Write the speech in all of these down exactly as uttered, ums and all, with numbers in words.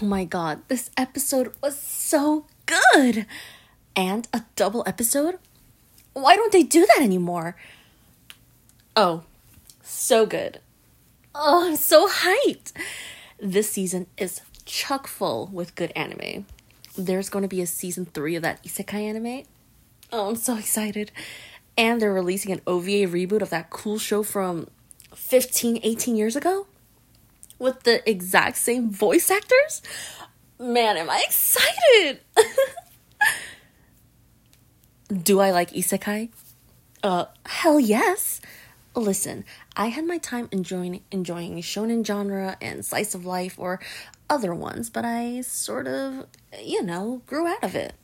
Oh my god, this episode was so good! And a double episode? Why don't they do that anymore? Oh, so good. Oh, I'm so hyped! This season is chock full with good anime. There's going to be a season three of that isekai anime. Oh, I'm so excited. And they're releasing an O V A reboot of that cool show from fifteen, eighteen years ago with the exact same voice actors. Man, am I excited! Do I like isekai? Uh, hell yes. Listen, I had my time enjoying enjoying shonen genre and slice of life or other ones, but I sort of, you know, grew out of it.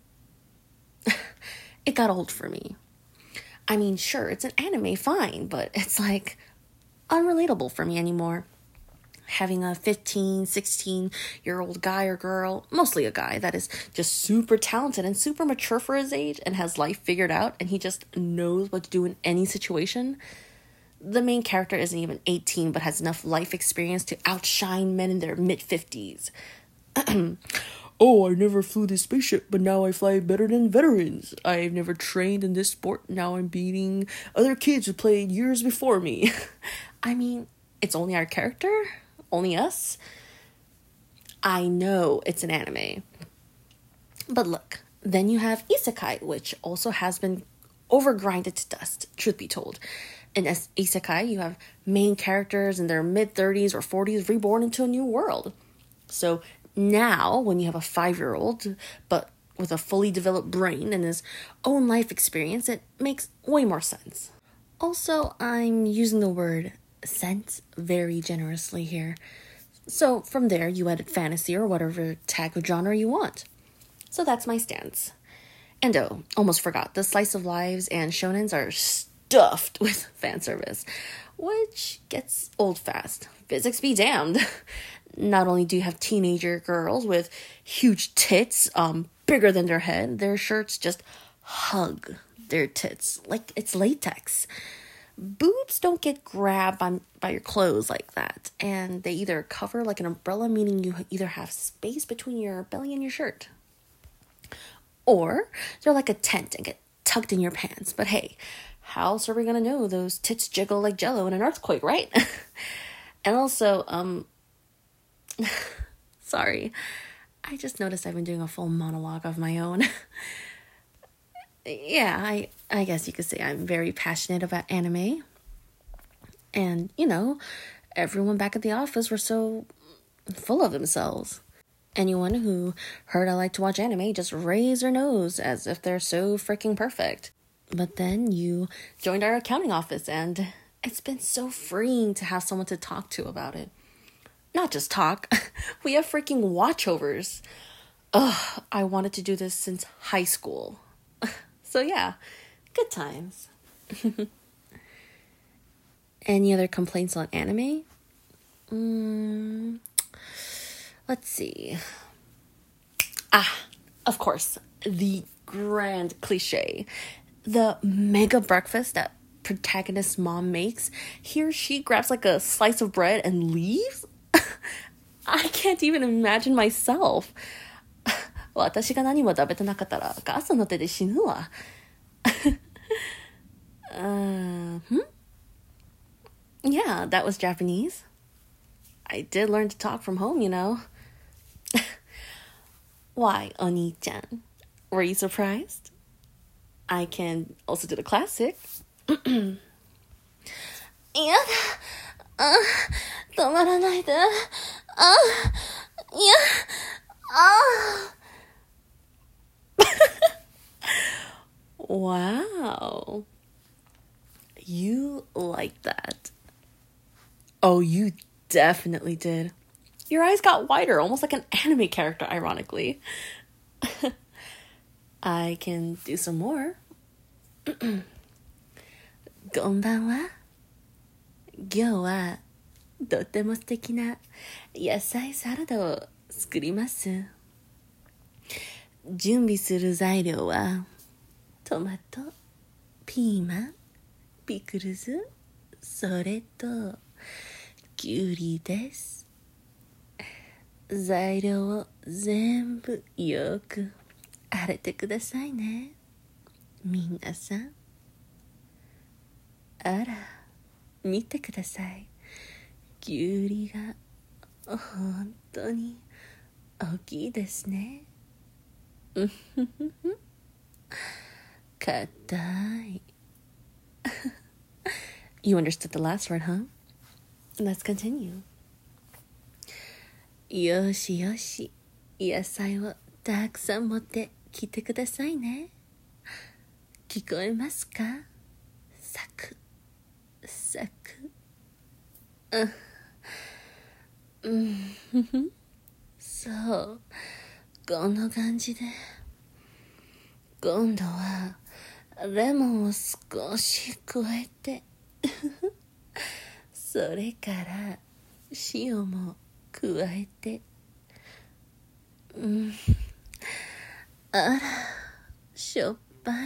It got old for me. I mean, sure, it's an anime, fine, but it's like unrelatable for me anymore. Having a fifteen, sixteen year old guy or girl, mostly a guy, that is just super talented and super mature for his age and has life figured out and he just knows what to do in any situation. The main character isn't even eighteen but has enough life experience to outshine men in their mid-fifties. Oh, I never flew this spaceship, but now I fly better than veterans. I've never trained in this sport, now I'm beating other kids who played years before me. I mean, it's only our character? Only us? I know it's an anime. But look, then you have isekai, which also has been overgrinded to dust, truth be told. In isekai, you have main characters in their mid-thirties or forties reborn into a new world. So now, when you have a five-year-old, but with a fully developed brain and his own life experience, it makes way more sense. Also, I'm using the word sense very generously here. So from there, you edit fantasy or whatever tag of genre you want. So that's my stance. And oh, almost forgot, the slice of lives and shonens are stuffed with fan service, which gets old fast. Physics be damned. Not only do you have teenager girls with huge tits, um, bigger than their head, their shirts just hug their tits like it's latex. Boobs don't get grabbed by, by your clothes like that, and they either cover like an umbrella, meaning you either have space between your belly and your shirt, or they're like a tent and get tucked in your pants. But hey, how else are we gonna know those tits jiggle like jello in an earthquake, right? And also, um, sorry, I just noticed I've been doing a full monologue of my own. Yeah, I, I guess you could say I'm very passionate about anime. And, you know, everyone back at the office were so full of themselves. Anyone who heard I like to watch anime just raised their nose as if they're so freaking perfect. But then you joined our accounting office and it's been so freeing to have someone to talk to about it. Not just talk, we have freaking watchovers. Ugh, I wanted to do this since high school. So yeah, good times. Any other complaints on anime? Mm, let's see. Ah, of course, the grand cliche. The mega breakfast that protagonist's mom makes. He or she grabs like a slice of bread and leaves? I can't even imagine myself. 私が何も食べてなかったらガスの手で死ぬわ。uh, hmm? Yeah, that was Japanese. I did learn to talk from home, you know. Why, Oni-chan? Were you surprised? I can also do the classic. いやだ。あ、止まらないで。あ、いや、あ。Wow. You like that. Oh, you definitely did. Your eyes got wider, almost like an anime character, ironically. I can do some more. こんばんは。今日はとっても素敵な野菜サラダを作ります。準備する材料はトマト、ピーマン、ピクルス、それときゅうりです。 材料を全部よく洗ってくださいね。皆さん。あら、見てください。きゅうりが本当に大きいですね。うんふふふ。硬い。You understood the last word, huh? Let's continue. よしよし、野菜をたくさん持ってきてくださいね。聞こえますか？サクサク。うん、うんそう、こんな感じで。今度はレモンを少し加えてそれから塩も加えて、うん、あら、しょっぱい。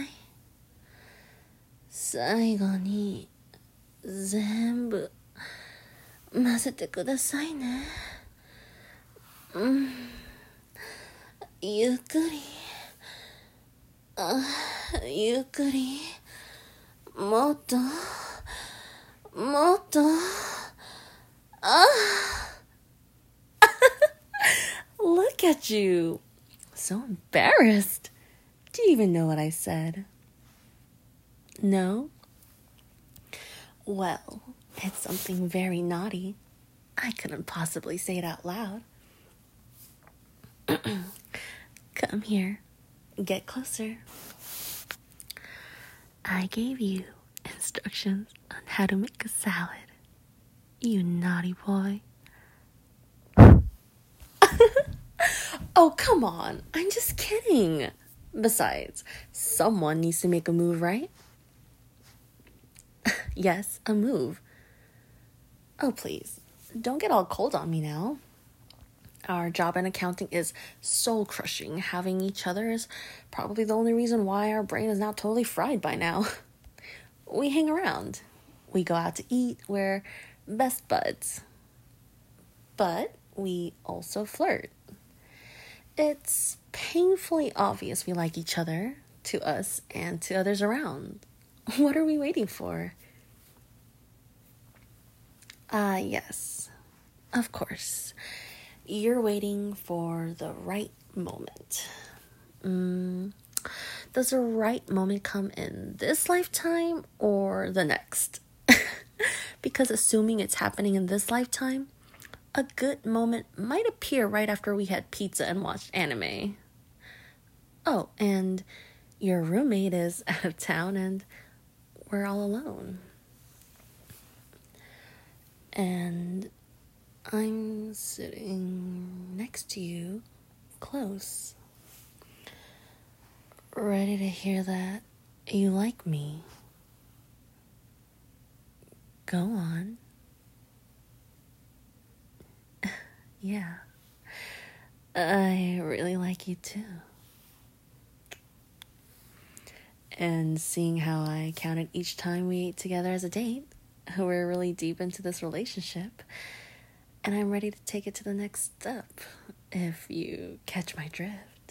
最後に全部混ぜてくださいね。うん、ゆっくり、あ、ゆっくり、もっともっと、あLook at you, so embarrassed. Do you even know what I said? No? Well, it's something very naughty. I couldn't possibly say it out loud. Come here. Get closer. I gave you instructions on how to make a salad. You naughty boy. Oh, come on. I'm just kidding. Besides, someone needs to make a move, right? Yes, a move. Oh, please. Don't get all cold on me now. Our job in accounting is soul-crushing. Having each other is probably the only reason why our brain is not totally fried by now. We hang around. We go out to eat. We're best buds. But we also flirt. It's painfully obvious we like each other, to us and to others around. What are we waiting for? Ah, uh, yes. Of course. You're waiting for the right moment. Mm, does the right moment come in this lifetime or the next? Because assuming it's happening in this lifetime, a good moment might appear right after we had pizza and watched anime. Oh, and your roommate is out of town and we're all alone. And I'm sitting next to you, close, ready to hear that you like me. Go on. Yeah, I really like you too. And seeing how I counted each time we ate together as a date, we're really deep into this relationship. And I'm ready to take it to the next step, if you catch my drift.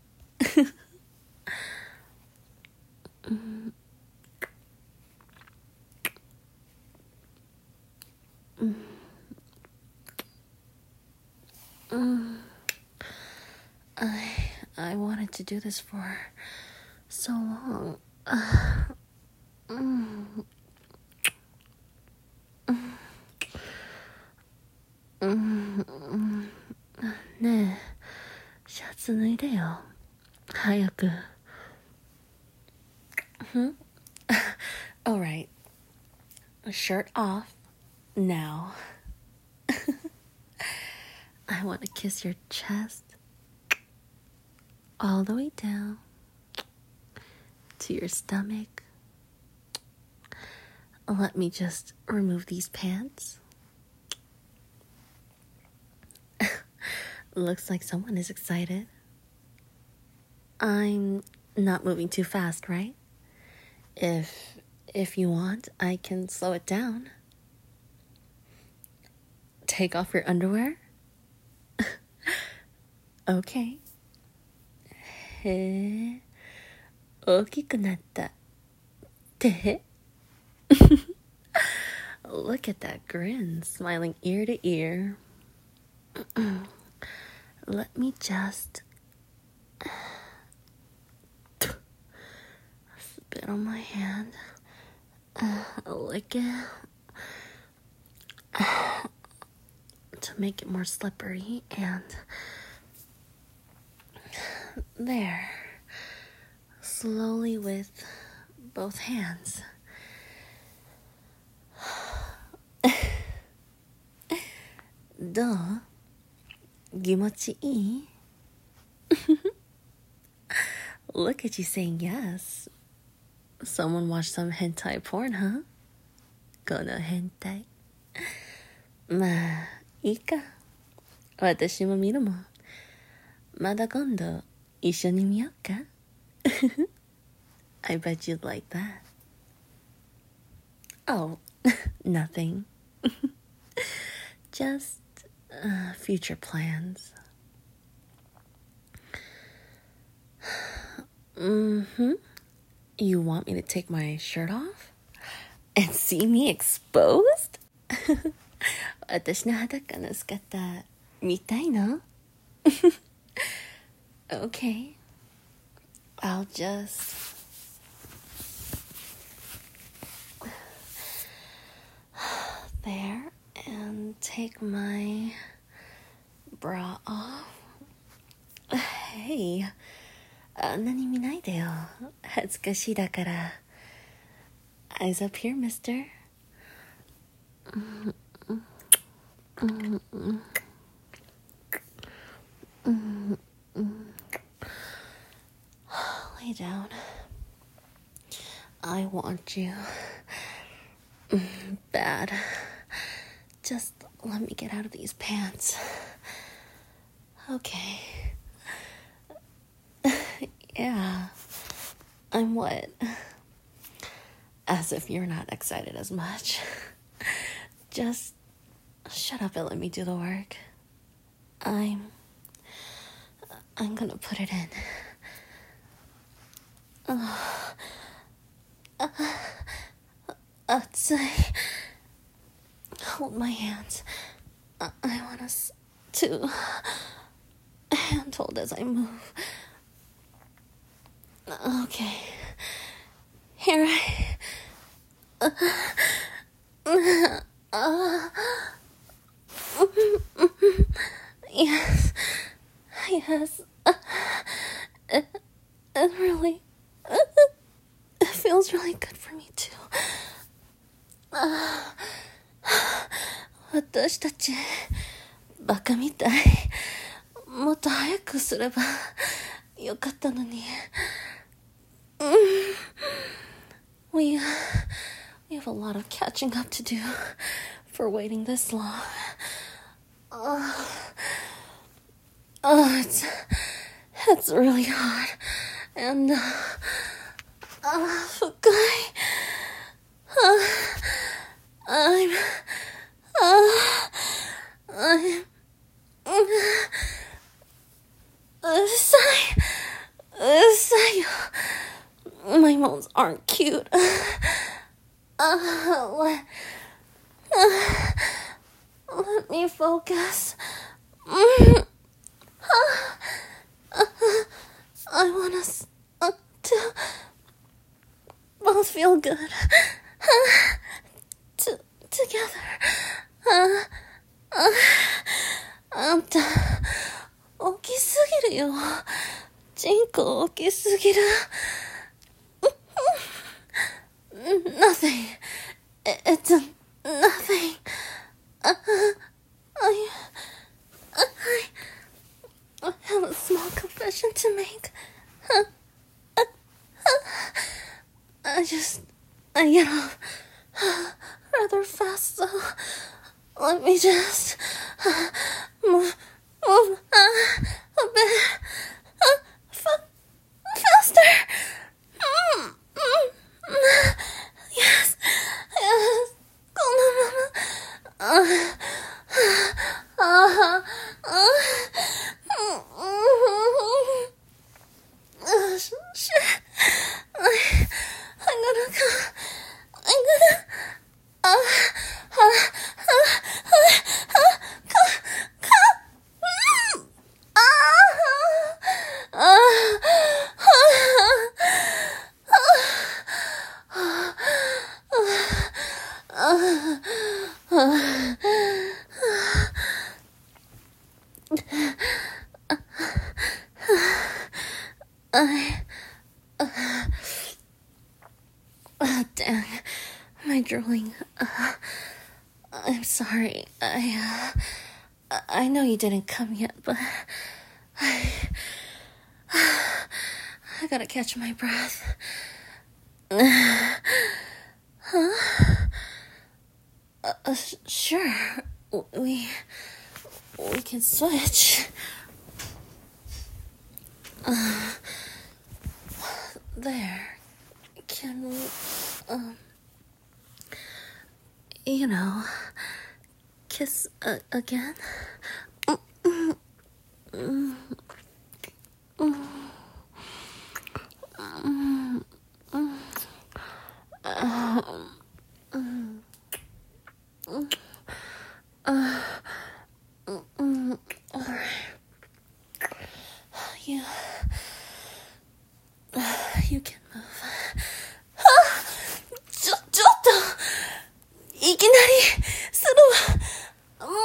mm. Mm. Mm. I I wanted to do this for so long. Uh, mm. Mm. ねえ、シャツ脱いでよ。早く。Hmm? Alright. Shirt off. Now. I want to kiss your chest. All the way down. To your stomach. Let me just remove these pants. Looks like someone is excited. I'm not moving too fast, right? If if you want, I can slow it down. Take off your underwear? Okay. へえ、大きくなったって。Look at that grin, smiling ear to ear. Let me just spit on my hand, uh, lick it to make it more slippery, and there, slowly with both hands. どう？気持ちいい？ Look at you saying yes. Someone watched some hentai porn, huh? この変態。まあ、いいか。私も見るもん。まだ今度、一緒に見ようか。I bet you'd like that. Oh, nothing. Just uh, future plans. Mm-hmm. You want me to take my shirt off? And see me exposed? 私の裸の姿見たいの? Okay. I'll just there and take my bra off. Hey, あんなに見ないでよ。恥ずかしいだから。Eyes up here, mister. Lay down. I want you. Bad. Just let me get out of these pants. Okay. Yeah. I'm wet. As if you're not excited as much. Just shut up and let me do the work. I'm... I'm gonna put it in. Uh, uh, Atsai. Hold my hands. I, I want us to hand hold as I move. Okay. Here I... Uh, uh, yes. Yes. Uh, it, it really... Uh, it feels really good for me too. Uh, 私たちバカみたい。もっと早くすればよかったのに。We, uh, we have a lot of catching up to do for waiting this long. Uh, uh, it's, it's really hot. And, uh, uh, Fukai, uh, I'm, uh, I'm, uh, uh, Sai, uh, Sai, my moans aren't cute. Uh, let, uh, let me focus. Uh, uh, I want us uh, to both feel good. Uh, to, together. Uh, uh, あんた、大きすぎるよ。チンコ大きすぎる。Nothing. It's a nothing. Uh, I, I, I have a small confession to make. Uh, uh, uh, I just, I get off uh, rather fast, so let me just uh, move, move uh, a bit uh, fa- faster. Mm, mm, mm. Yes, yes. Uh, uh, uh, uh, uh, I... Uh, uh, dang. My drooling. Uh, I'm sorry. I, uh, I know you didn't come yet, but I... I gotta catch my breath. Huh? Uh, uh, sure. We... We can switch. Uh, there. Can we, um... You know... Kiss uh, again? You... You can move. ちょ、ちょっといきなりするわ。も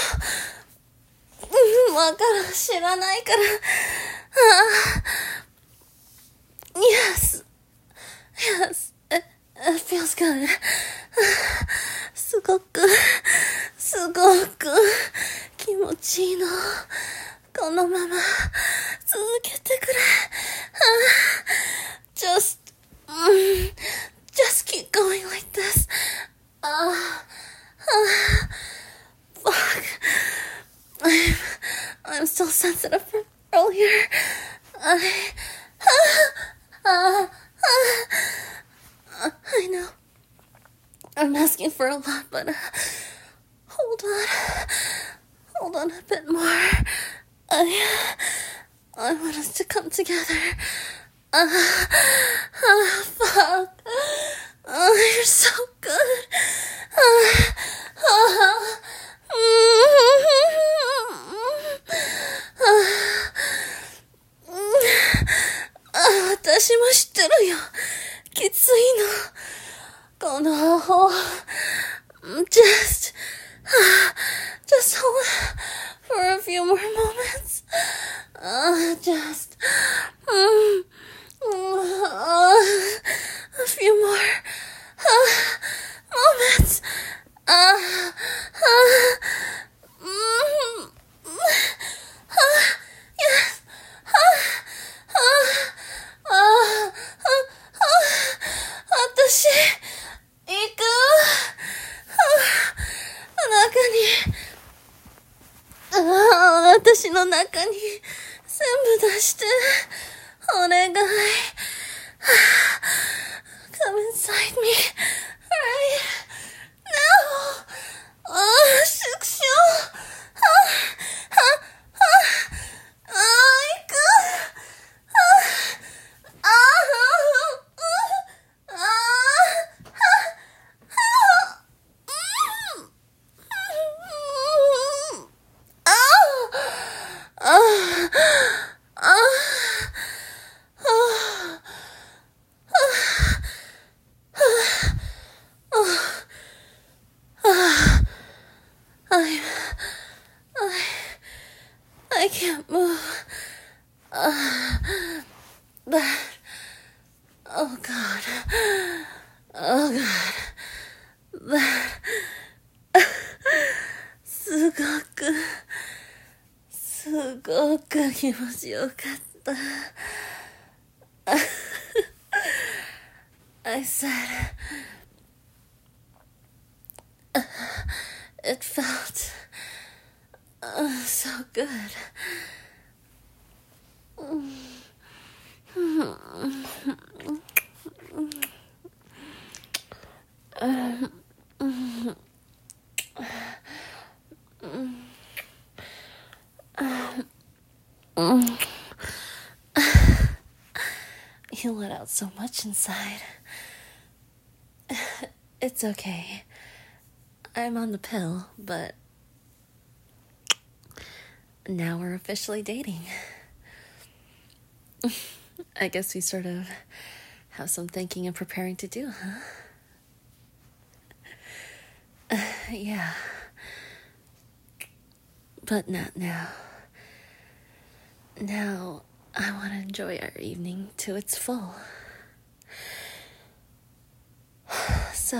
う、わからん、知らないから。Yes. Yes. It, it feels good. すごく、すごく気持ちいいの。このまま続けてくれ。Just, mm, just keep going like this. Uh, uh, fuck. I'm, I'm still sensitive from earlier. I, uh, uh, uh, I know. I'm asking for a lot, but uh, hold on. Hold on a bit more. I, I want us to come together. Uh, uh, fuck. Oh, you're so good. Uh, uh, uh, 私も知ってるよ。きついの。この方。Just, just hold for a few more moments. Uh, just, um, uh, a few more uh, moments. Uh, uh, mm, uh, yes. Uh, uh, uh, uh, uh, 私、行く。中に、ああ、私の中に全部出して、お願い。Come inside me right now. ああ、縮小。ああ、ああ、ああ、行く。ああ、ああ、ああ、I can't move. Uh, that. Oh God. Oh God. That. すごく、すごく気持ちよかった。I said, uh, it felt uh, so good. You let out so much inside. It's okay. I'm on the pill, but now we're officially dating. I guess we sort of have some thinking and preparing to do, huh? Uh, yeah. But not now. Now, I want to enjoy our evening to its full. So,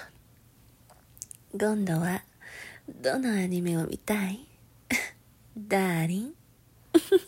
今度はどのアニメを見たいダーリン